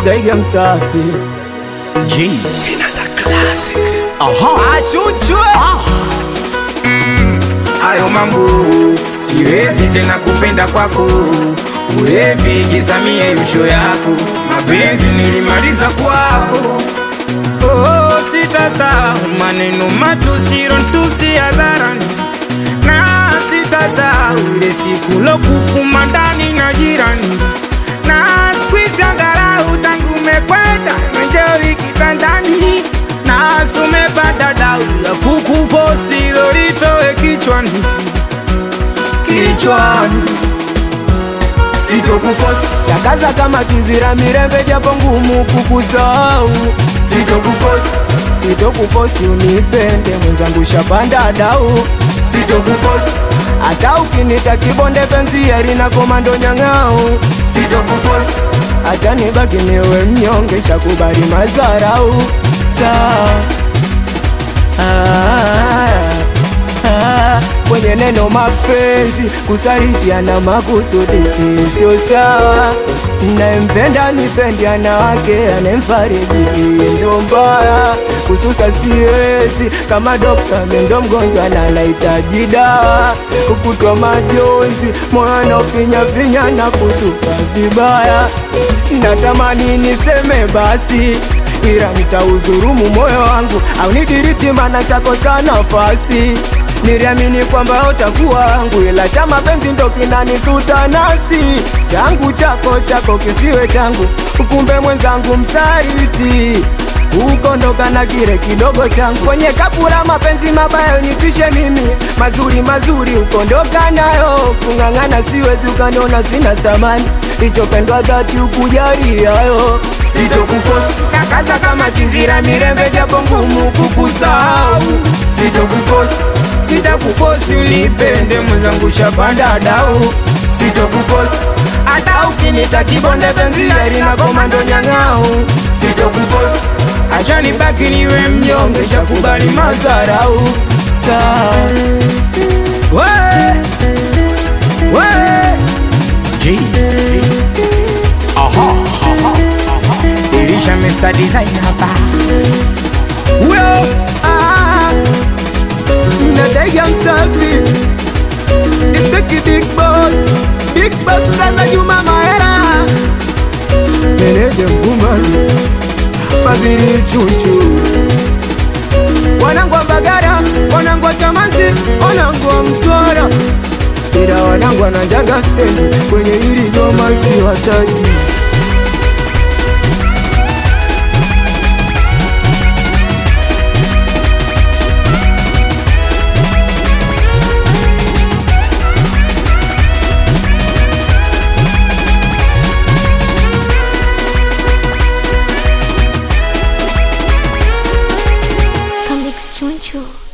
Daiga msafi G Vinanda Classic. Achuchwe Hayo mambo siwezi tena kupenda kwako, ulevi gizamie msho yako, mapenzi nilimaliza kwako. Oh, sitasahau maneno matusi rontusi hadharani, na sitasahau ile siku lokufuma ndani na jirani, na squeeze angalau tangu mekwenda menjeri kitandani, na sumepata dau ya kukufosi lolitoe kichwani Sitokufosi Takaza kama kizira mirembe japo ngumu kukusahau. Sitokufosi unipende mwenzangu shapanda dau. Hata ukinita kibonde penzi yari na komando nyang'au. Hata nibaki niwe mnyonge shakubali mazarau. Kwenye neno mapenzi kusarijiana makusudi sio sawa. Naempenda nipendi anawake anemfariji ndo mbaya. Kususa siwezi kama dokta mendo mgonjwa na nahitaji dawa. Kukutwa majonzi moyo na finya na kutupa vibaya. Natamani niseme basi ila nitaudhurumu moyo wangu au nidiriti mana shakosa nafasi. Niliamini kwamba utakuwa wangu ila cha mapenzi ndo kinanisuta nafsi. Changu chako kisiwe changu, kumbe mwenzangu msaliti. Ukondoka na kile kidogo changu kwenye kapura mapenzi mabaya unipishe mimi. Mazuri ukondoka nayo, kung'ang'ana siwezi ukaniona sina samani. Hicho pendwa dhati ukujari hayo. Sitokufosi Takaza kama kizira mirembe japo ngumu kukusahau. Sitakufosi unipende mwenzangu shapanda dau. Hata ukinita kibonde penzi yari na komando nyang'au. Acha nibaki niwe mnyonge shakubali mazarau. G Irisha Mr. Designer hapa. Nadaiga msafi Isteki Big boss Raza Juma Mahera. Meneja Mbumari Fadhili Chuchu. Wanangu wa Mbagara, wanangu wa Chamanzi, wanangu wa Mtwara, ila wanangu wananjaga stendi kwenye hili goma si wataji. Comics Chunchu.